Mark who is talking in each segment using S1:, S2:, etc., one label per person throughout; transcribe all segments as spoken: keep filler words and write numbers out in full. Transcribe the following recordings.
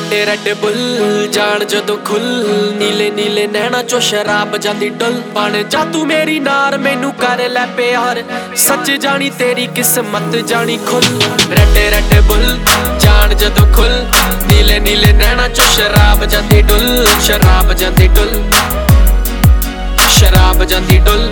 S1: रटे रटे बुल जान जदों खुल नीले नीले नैना चो शराब जांदी डुल बन जा तू मेरी नार मैनू कर लै प्यार सच जानी तेरी किस्मत जानी खुल रटे रटे बुल जान जदों खुल नीले नीले नैना चो शराब जांदी डुल शराब जांदी डुल शराब जांदी डुल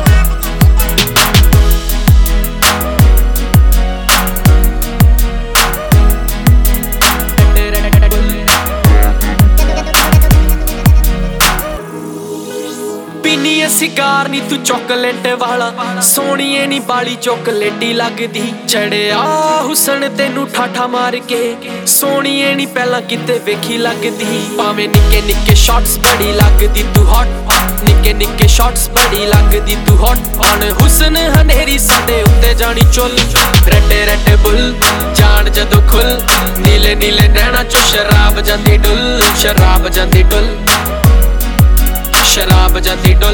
S1: पीनी सिगार नी तू चॉकलेट वाला सोहणीए नी बाली चॉकलेटी लगदी चढ़िया हुसन तेनू ठाठा मार के सोहणीए नी पहला किते वेखी लगदी भावें निक्के निक्के शॉट्स बड़ी लगदी तू हॉट निक्के निक्के शॉट्स बड़ी लगदी तू हॉट अन हुसन हनेरी साडे उत्ते जानी चुल रटे रटे बुल जान जदों खुल नीले नीले नैना चो शराब जांदी डुल शराब जांदी डुल शराब जांदी डुल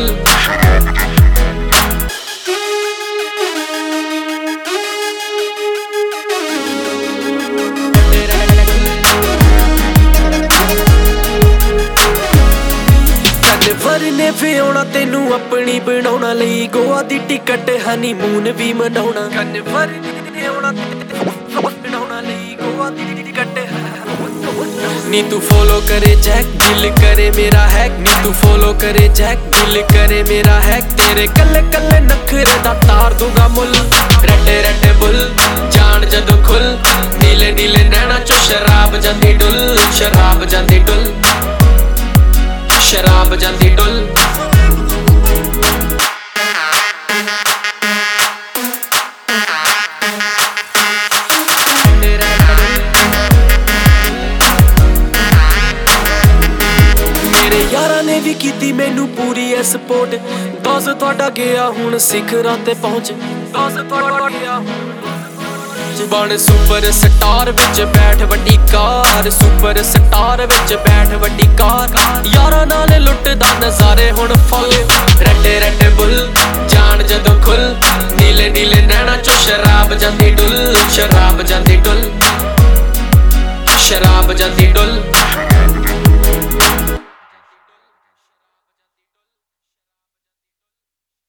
S1: ने विआउणा तेनू अपनी बनाउणा लई गोवा दी टिकट हनीमून भी मनाउणा कन्वर ने आउणा बनाउणा लई गोवा दी टिकट नी तू फॉलो करे जैक दिल करे मेरा हैक नी तू फॉलो करे जैक दिल करे मेरा हैक तेरे कल्ले कल्ले नखरे दा तार दूंगा मुल रटे रटे बुल जान जदों खुल नीले नीले नैना चो शराब जांदी डुल शराब जांदी डुल शराब जांदी डुल मेरे यारां ने भी कीती मैनू पूरी ऐ सपोर्ट दस तुहाडा गया हुण सिखरां ते पहुंच दस तुहाडा गया बन सुपर स्टार विच बैठ वड्डी कार सुपर स्टार विच बैठ वड्डी कार यारां नाल लुटदा नज़ारे हुण फुल रटे रटे बुल जान जदों खुल नीले नीले नैना चो शराब जांदी डुल शराब जांदी डुल शराब जांदी डुल